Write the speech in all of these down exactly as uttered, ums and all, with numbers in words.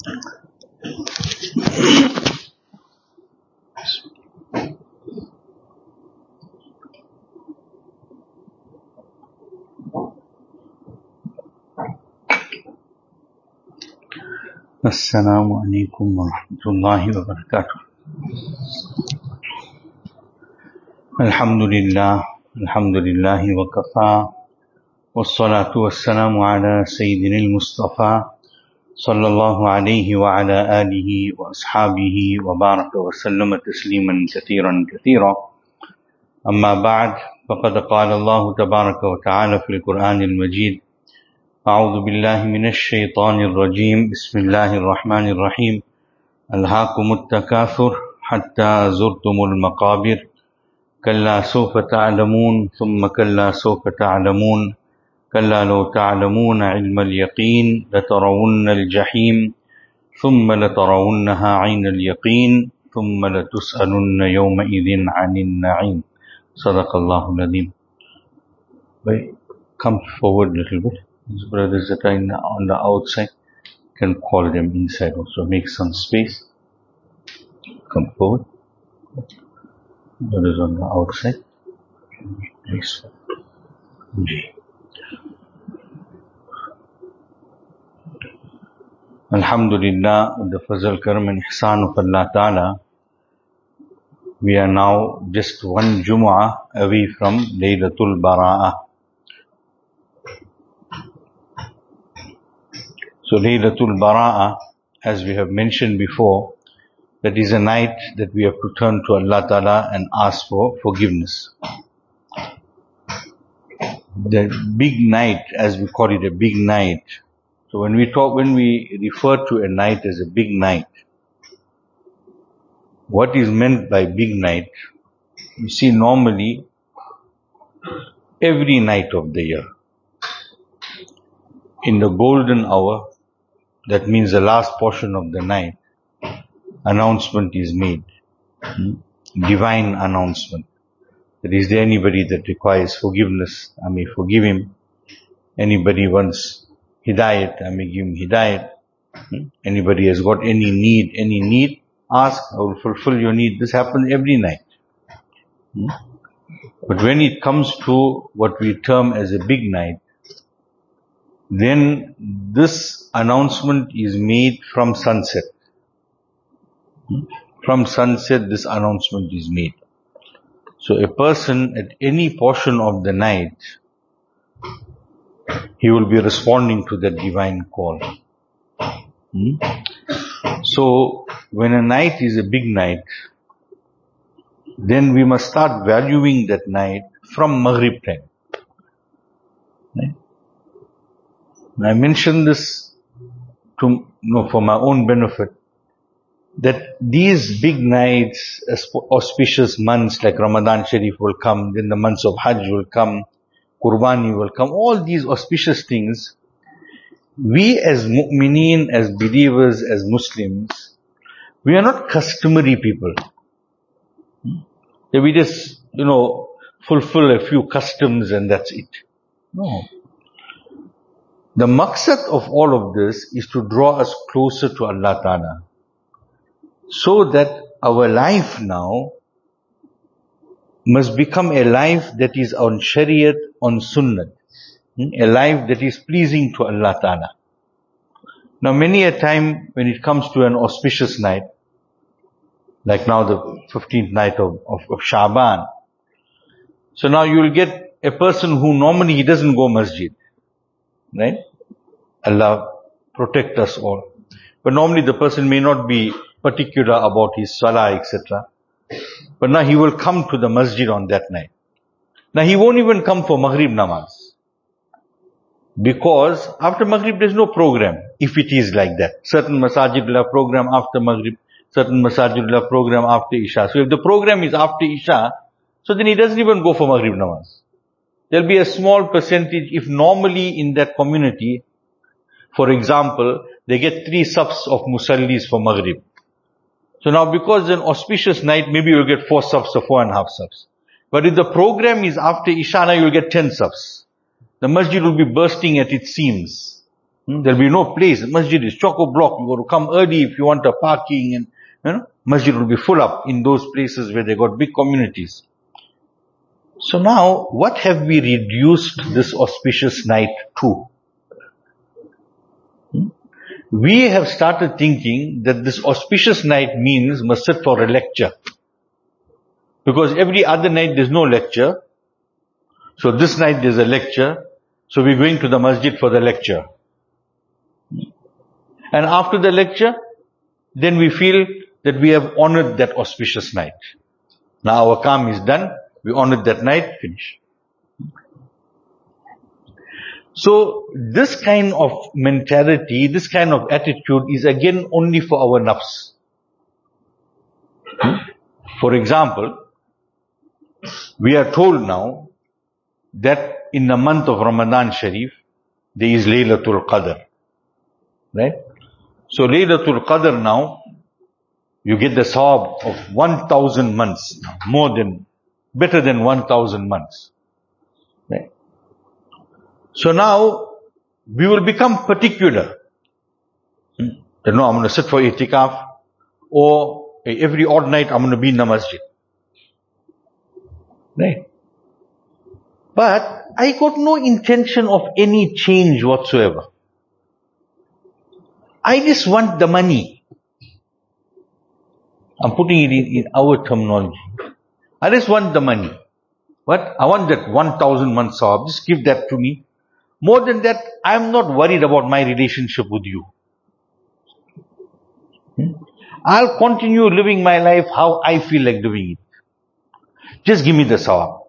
Assalamu alaikum wa rahmatullahi wa barakatuh. Alhamdulillah, alhamdulillahi wa kafa, wassalatu wassalamu ala sayyidina al-Mustafa, sallallahu alayhi wa ala alihi wa ashabihi wa baraka wa sallama tasliman kathiran kathira. Amma ba'd, faqad qala Allah tabaraka wa ta'ala fil Qur'an al-Majid. أعوذ بالله من الشيطان الرجيم بسم الله الرحمن الرحيم ألهاكم التكاثر حتى زرتم المقابر كلا سوف تعلمون ثم كلا سوف تعلمون كلا لو تعلمون علم اليقين لترون الجحيم ثم لترونها عين اليقين ثم لتسألن يومئذ عن النعيم. صدق الله العظيم. Come forward a little bit. These brothers that are in the, on the outside, can call them inside also. Make some space. Come forward. Brothers on the outside. Please. Alhamdulillah, with the Fazal Karam and Ihsan of Allah Ta'ala, we are now just one Jumu'ah away from Laylatul Bara'ah. So Laylatul Bara'ah, as we have mentioned before, that is a night that we have to turn to Allah Ta'ala and ask for forgiveness. The big night, as we call it, a big night. So when we talk, when we refer to a night as a big night, what is meant by big night? You see, normally, every night of the year, in the golden hour, that means the last portion of the night, announcement is made. Hmm? Divine announcement. That is there anybody that requires forgiveness, I may forgive him. Anybody wants hidayat, I may give him hidayat. Hmm? Anybody has got any need, any need, ask, I will fulfill your need. This happens every night. Hmm? But when it comes to what we term as a big night, then this announcement is made from sunset. From sunset, this announcement is made. So a person at any portion of the night, he will be responding to that divine call. Hmm? So when a night is a big night, then we must start valuing that night from Maghrib time. Right? I mention this to, you know, for my own benefit, that these big nights, auspicious months like Ramadan Sharif will come, then the months of Hajj will come, Qurbani will come, all these auspicious things, we as mu'mineen, as believers, as Muslims, we are not customary people. That we just, you know, fulfill a few customs and that's it. No. The maqsad of all of this is to draw us closer to Allah Ta'ala, so that our life now must become a life that is on Shariat, on Sunnah, a life that is pleasing to Allah Ta'ala. Now many a time when it comes to an auspicious night, like now the fifteenth night of, of, of Sha'ban, so now you will get a person who normally he doesn't go masjid. Right? Allah protect us all. But normally the person may not be particular about his salah, et cetera. But now he will come to the masjid on that night. Now he won't even come for Maghrib namaz. Because after Maghrib there's no program, if it is like that. Certain masajid will have program after Maghrib, certain masajid will have program after Isha. So if the program is after Isha, so then he doesn't even go for Maghrib namaz. There'll be a small percentage, if normally in that community, for example, they get three safs of musallis for Maghrib. So now because it's an auspicious night, maybe you'll get four safs or four and a half safs. But if the program is after Isha, now you'll get ten safs. The masjid will be bursting at its seams. Hmm? There'll be no place. Masjid is chock-a-block. You got to come early if you want a parking, and you know, masjid will be full up in those places where they got big communities. So now, what have we reduced this auspicious night to? Hmm? We have started thinking that this auspicious night means must sit for a lecture. Because every other night there's no lecture. So this night there's a lecture. So we're going to the masjid for the lecture. And after the lecture, then we feel that we have honored that auspicious night. Now our calm is done. We honored that night, finish. So this kind of mentality, this kind of attitude is again only for our nafs. For example, we are told now that in the month of Ramadan Sharif, there is Laylatul Qadr. Right? So Laylatul Qadr now, you get the sawab of one thousand months, more than, better than one thousand months. Right? So now, we will become particular. You know, I'm going to sit for itikaf, or every odd night I'm going to be in the masjid. Right? But I got no intention of any change whatsoever. I just want the money. I'm putting it in, in our terminology. I just want the money. What? I want that one thousand month sawab. Just give that to me. More than that, I'm not worried about my relationship with you. Hmm? I'll continue living my life how I feel like doing it. Just give me the sawab.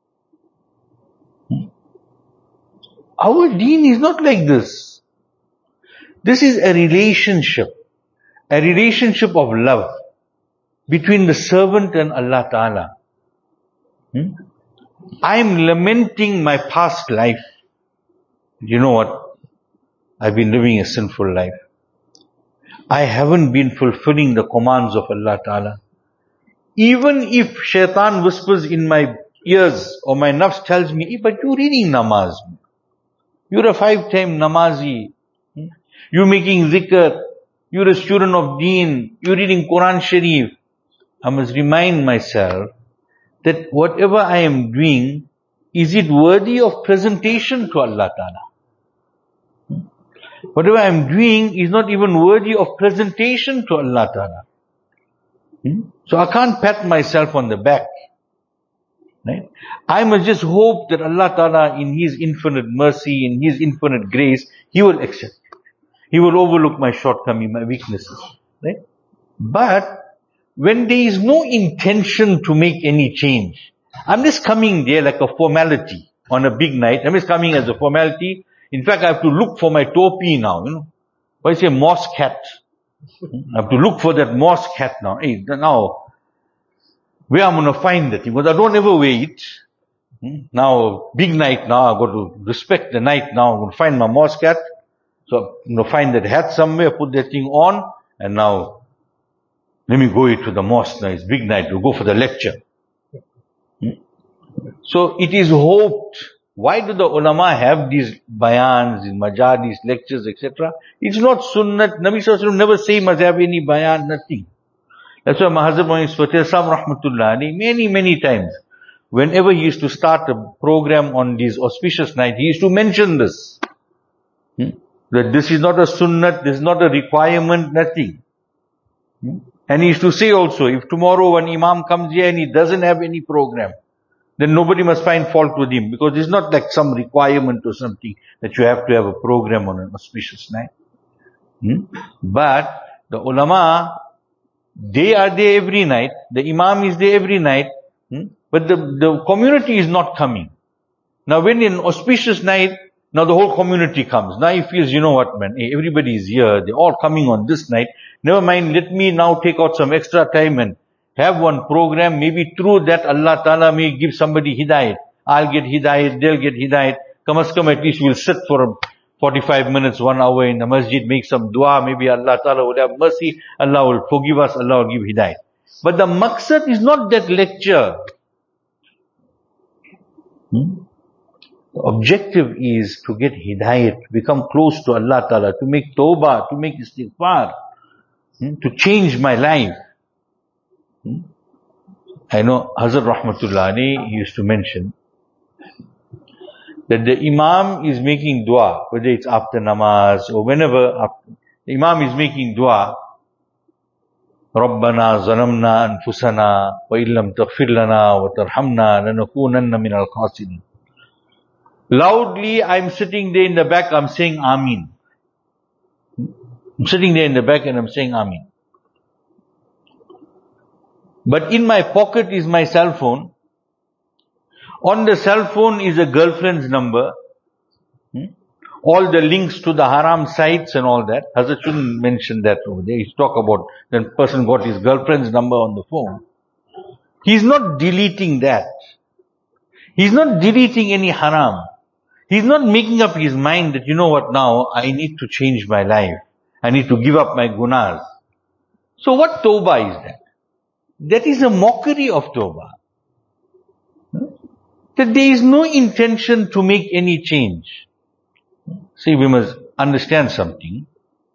Hmm? Our deen is not like this. This is a relationship. A relationship of love between the servant and Allah Ta'ala. Hmm? I'm lamenting my past life. You know what? I've been living a sinful life. I haven't been fulfilling the commands of Allah Ta'ala. Even if shaitan whispers in my ears or my nafs tells me, but you're reading namaz. You're a five-time namazi. You're making zikr. You're a student of deen. You're reading Quran Sharif. I must remind myself that whatever I am doing, is it worthy of presentation to Allah Ta'ala? Whatever I am doing is not even worthy of presentation to Allah Ta'ala. So I can't pat myself on the back. Right? I must just hope that Allah Ta'ala in His infinite mercy, in His infinite grace, He will accept. He will overlook my shortcomings, my weaknesses. Right? But when there is no intention to make any change, I'm just coming there like a formality on a big night. I'm just coming as a formality. In fact, I have to look for my topi now, you know. Why say mosque hat? I have to look for that mosque hat now. Hey, now, where I'm going to find that? Because I don't ever wear it. Now, big night now, I've got to respect the night now. I'm going to find my mosque hat. So, I'm going to find that hat somewhere, put that thing on, and now, let me go to the mosque now. It's big night. We'll go for the lecture. So, it is hoped. Why do the ulama have these bayans, these majalis, lectures, et cetera? It's not sunnat. Nabi Sallallahu Alaihi Wasallam never say must have any bayan, nothing. That's why Mahazab Muhammad Fateh Sahib Rahmatullah Ali, many, many times, whenever he used to start a program on these auspicious night, he used to mention this. Hmm? That this is not a sunnat, this is not a requirement, nothing. Hmm? And he used to say also, if tomorrow an imam comes here and he doesn't have any program, then nobody must find fault with him, because it's not like some requirement or something that you have to have a program on an auspicious night. Hmm? But the ulama, they are there every night, the imam is there every night, hmm? But the, the community is not coming. Now when in auspicious night, now the whole community comes. Now he feels, you know what man, hey, everybody is here, they're all coming on this night. Never mind, let me now take out some extra time and have one program. Maybe through that Allah Ta'ala may give somebody hidayat. I'll get hidayat, they'll get hidayat. Come as come, at least we'll sit for forty-five minutes, one hour in the masjid, make some dua. Maybe Allah Ta'ala will have mercy. Allah will forgive us. Allah will give hidayat. But the maqsad is not that lecture. Hmm? The objective is to get hidayat, to become close to Allah Ta'ala, to make tawbah, to make istighfar, to change my life. I know Hazrat Rahmatullah Ali used to mention that the Imam is making dua, whether it's after namaz or whenever, after, the Imam is making dua, رَبَّنَا ظَلَمْنَا أَنفُسَنَا وَإِن لَمْ تَغْفِرْ لَنَا وَتَرْحَمْنَا لَنَكُونَنَّ مِنَ الْخَاسِرِينَ. Loudly, I'm sitting there in the back, I'm saying Ameen. I'm sitting there in the back and I'm saying Ameen. But in my pocket is my cell phone. On the cell phone is a girlfriend's number. Hmm? All the links to the haram sites and all that. Hazrat shouldn't mention that over there. He's talk about the person got his girlfriend's number on the phone. He's not deleting that. He's not deleting any haram. He's not making up his mind that, you know what, now I need to change my life. I need to give up my gunas. So what tawbah is that? That is a mockery of tawbah. That there is no intention to make any change. See, we must understand something.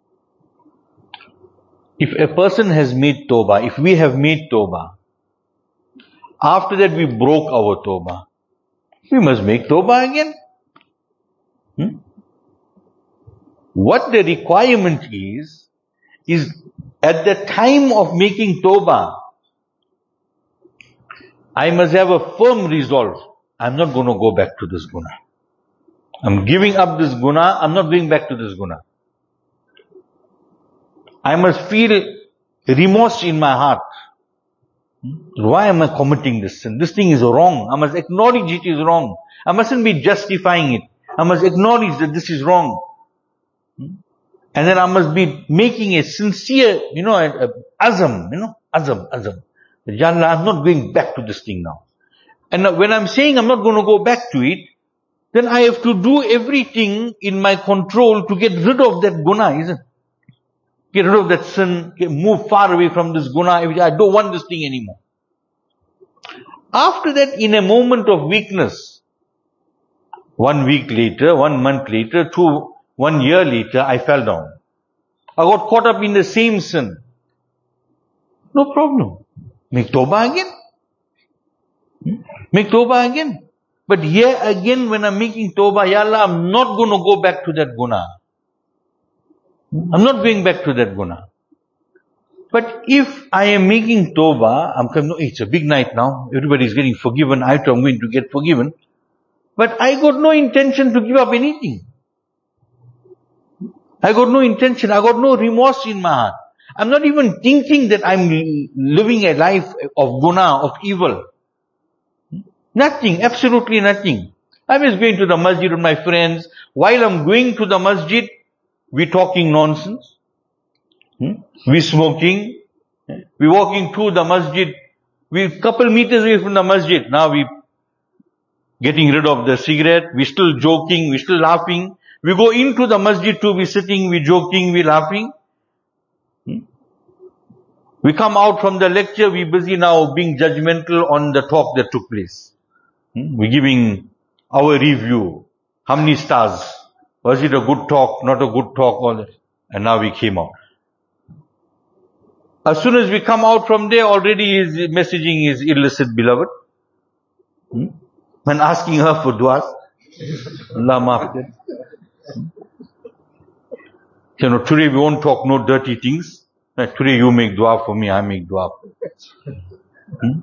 If a person has made tawbah, if we have made tawbah, after that we broke our tawbah, we must make tawbah again. Hmm? What the requirement is, is at the time of making tawbah, I must have a firm resolve. I'm not going to go back to this guna. I'm giving up this guna. I'm not going back to this guna. I must feel remorse in my heart. Why am I committing this sin? This thing is wrong. I must acknowledge it is wrong. I mustn't be justifying it. I must acknowledge that this is wrong. And then I must be making a sincere, you know, a, a azam, you know, azam, azam. Ya Allah, I'm not going back to this thing now. And when I'm saying I'm not going to go back to it, then I have to do everything in my control to get rid of that guna, isn't it? Get rid of that sin, get, move far away from this guna. I don't want this thing anymore. After that, in a moment of weakness, one week later, one month later, two, one year later, I fell down. I got caught up in the same sin. No problem. Make tawbah again. Make tawbah again. But here again, when I'm making tawbah, Ya Allah, I'm not going to go back to that guna. I'm not going back to that guna. But if I am making tawbah, I'm coming, no, it's a big night now. Everybody's getting forgiven. I too am going to get forgiven. But I got no intention to give up anything. I got no intention. I got no remorse in my heart. I'm not even thinking that I'm living a life of guna, of evil. Nothing, absolutely nothing. I'm just going to the masjid with my friends. While I'm going to the masjid, we're talking nonsense. Hmm? We're smoking. We're walking to the masjid. We're a couple meters away from the masjid. Now we're getting rid of the cigarette. We're still joking. We're still laughing. We go into the masjid too. We're sitting. We're joking. We're laughing. Hmm? We come out from the lecture. We're busy now being judgmental on the talk that took place. Hmm? We're giving our review. How many stars? Was it a good talk? Not a good talk? All that. And now we came out. As soon as we come out from there, already he's messaging his illicit beloved. Hmm? And asking her for du'as. Allah maaf kar. You know, today we won't talk no dirty things. Today you make dua for me, I make dua for you. Hmm?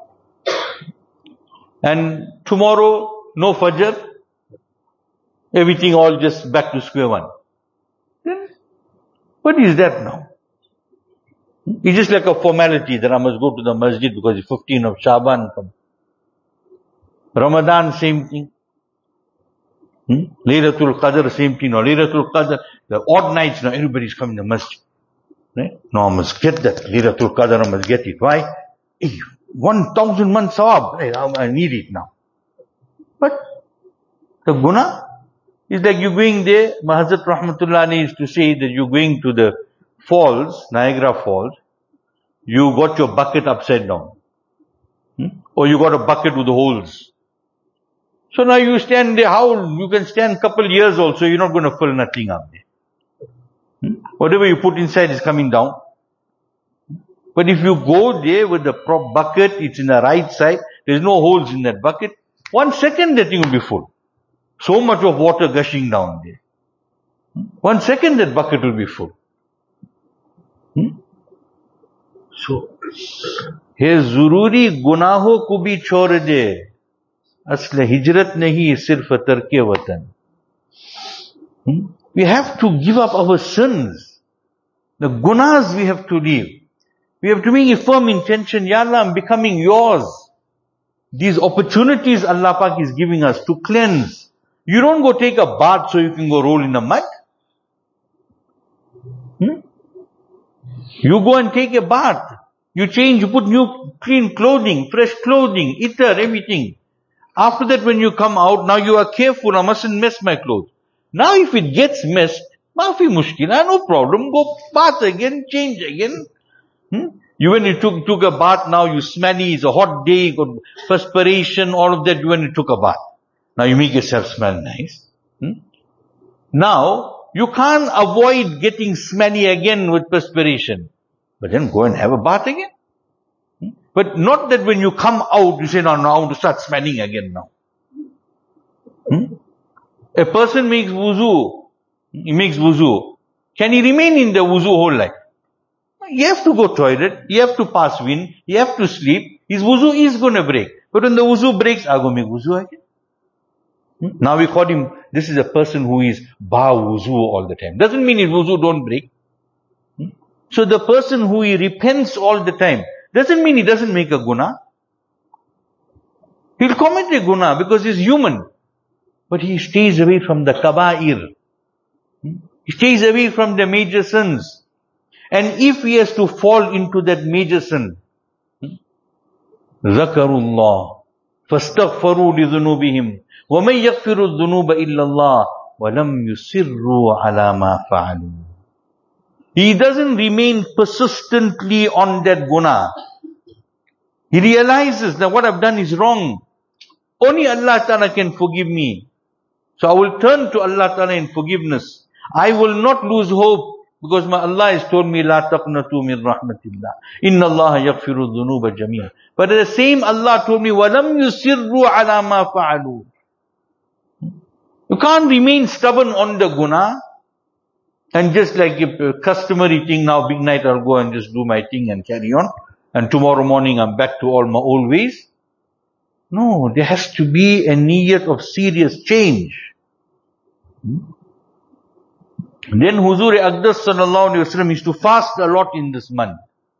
And tomorrow, no fajr. Everything all just back to square one. Then, what is that now? It's just like a formality that I must go to the masjid because it's fifteenth of Shaban. Ramadan, same thing. Hmm? Laylatul Qadr, same thing. No, Laylatul Qadr, the odd nights, now everybody's coming to the masjid. Right? No, I must get that. Laylatul Qadr, I must get it. Why? Hey, one thousand months sawab. Hey, I need it now. But the guna is like you're going there. Hazrat Rahmatullah used to say that you're going to the falls, Niagara Falls. You got your bucket upside down. Hmm? Or you got a bucket with the holes. So now you stand there, how, you can stand couple years also, you're not going to fill nothing up there. Hmm? Whatever you put inside is coming down. But if you go there with the prop bucket, it's in the right side, there's no holes in that bucket, one second that thing will be full. So much of water gushing down there. One second that bucket will be full. Hmm? So, हे ज़रूरी गुनाहों को भी छोड़ दे, असल हिजरत नहीं सिर्फ तरके वतन. We have to give up our sins. The gunas we have to leave. We have to make a firm intention, Ya Allah, I'm becoming yours. These opportunities Allah Pak is giving us to cleanse. You don't go take a bath so you can go roll in the mud. Hmm? You go and take a bath. You change, you put new clean clothing, fresh clothing, itar, everything. After that when you come out, now you are careful, I mustn't mess my clothes. Now if it gets messed, maafi mushkila, no problem, go bath again, change again. Hmm? You when you took, took a bath, now you smelly, it's a hot day, you got perspiration, all of that, when you took a bath. Now you make yourself smell nice. Hmm? Now, you can't avoid getting smelly again with perspiration. But then go and have a bath again. Hmm? But not that when you come out, you say, no, no, I want to start smelling again now. Hmm? A person makes wuzu, he makes wuzu. Can he remain in the wuzu whole life? You have to go toilet, you have to pass wind, you have to sleep, his wuzu is going to break. But when the wuzu breaks, I go make wuzu again. Hmm? Now we call him, this is a person who is ba wuzu all the time. Doesn't mean his wuzu don't break. Hmm? So the person who he repents all the time, doesn't mean he doesn't make a guna. He'll commit a guna because he's human. But he stays away from the kaba'ir. Hmm? He stays away from the major sins. And if he has to fall into that major sin, ذَكَرُوا اللَّهِ فَاسْتَغْفَرُوا لِذُنُوبِهِمْ وَمَنْ يَغْفِرُ الذُّنُوبَ إِلَّا اللَّهِ وَلَمْ يُسِرُّوا عَلَى مَا فَعَلُوا. He doesn't remain persistently on that guna. He realizes that what I've done is wrong. Only Allah Ta'ala can forgive me. So I will turn to Allah Ta'ala in forgiveness. I will not lose hope. Because my Allah has told me, La taqnatu min rahmatillah. Inna Allah yaghfiru dhunuba jamia. But at the same Allah told me, Walam yusirru ala ma fa'alu. You can't remain stubborn on the guna. And just like a customary thing, now big night I'll go and just do my thing and carry on. And tomorrow morning I'm back to all my old ways. No, there has to be a niyyat of serious change. Hmm? Then Huzur Aqdas sallallahu alayhi wa sallam used to fast a lot in this month.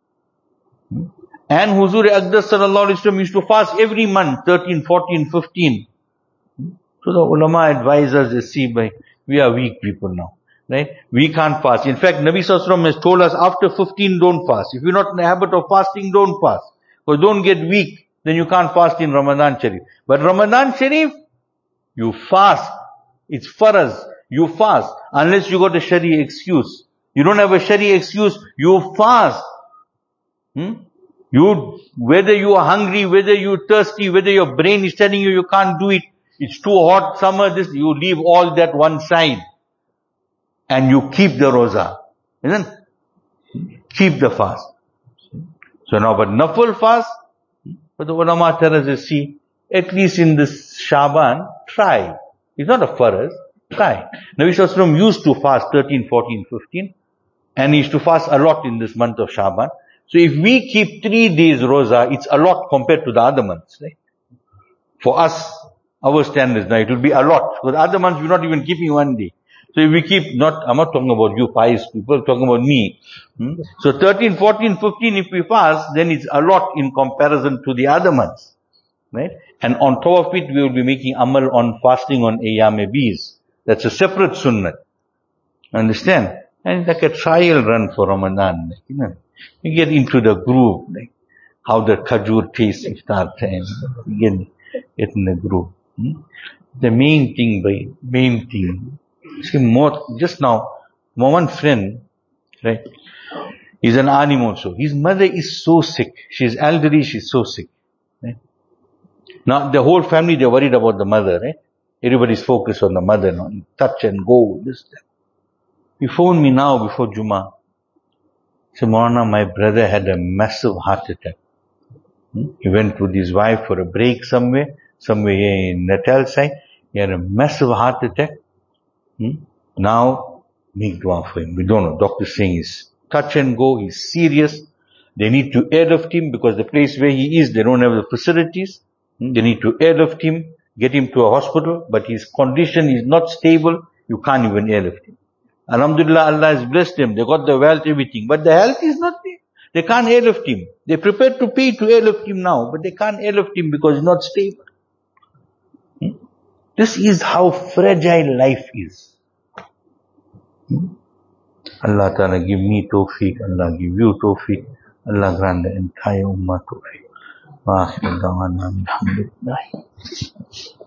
And Huzur Aqdas sallallahu alayhi wa sallam used to fast every month, thirteen, fourteen, fifteen. So the ulama advise us, they see, by, we are weak people now. Right? We can't fast. In fact, Nabi sallallahu alayhi wa sallam has told us, after fifteen don't fast. If you're not in the habit of fasting, don't fast. Because don't get weak, then you can't fast in Ramadan Sharif. But Ramadan Sharif, you fast. It's faraz. You fast, unless you got a Shari excuse. You don't have a Shari excuse, you fast. Hmm? You, whether you are hungry, whether you're thirsty, whether your brain is telling you you can't do it, it's too hot, summer, this, you leave all that one side. And you keep the roza. Isn't it? Keep the fast. So now, but nafil fast, but the ulama tell us, see, at least in this Shaban, try. It's not a faraz. Try. Nabi Sallallahu Alaihi Wasallam used to fast thirteen, fourteen, fifteen, and he used to fast a lot in this month of Shaban. So if we keep three days roza, it's a lot compared to the other months, right? For us, our standards, now it will be a lot. Because the other months we're not even keeping one day. So if we keep, not, I'm not talking about you pious people, I'm talking about me. Hmm? So thirteen, fourteen, fifteen, if we fast, then it's a lot in comparison to the other months. Right? And on top of it, we will be making amal on fasting on Ayyam Bees. That's a separate sunnah. Understand? And it's like a trial run for Ramadan. Like, you know, you get into the groove, like how the khajur tastes iftar time. You get, get in the groove. Hmm? The main thing, by main thing. See, more, just now, my one friend, right, he's an alim also. His mother is so sick. She's elderly, she's so sick. Right? Now the whole family, they're worried about the mother, eh? Everybody's focused on the mother, no? Touch and go, this, that. He phoned me now before Jummah. He said, Maulana, my brother had a massive heart attack. Hmm? He went with his wife for a break somewhere, somewhere here in Natal side. He had a massive heart attack. Hmm? Now, make dua for him. We don't know. Doctor saying he's touch and go, he's serious. They need to airlift him because the place where he is, they don't have the facilities. Hmm? They need to airlift him, get him to a hospital, but his condition is not stable. You can't even airlift him. Alhamdulillah, Allah has blessed them. They got the wealth, everything. But the health is not there. They can't airlift him. They're prepared to pay to airlift him now, but they can't airlift him because it's not stable. Hmm? This is how fragile life is. Hmm? Allah Ta'ala give me tawfiq. Allah give you tawfiq. Allah grant the entire ummah tawfiq. Wa akhiru da'wana alhamdulillah.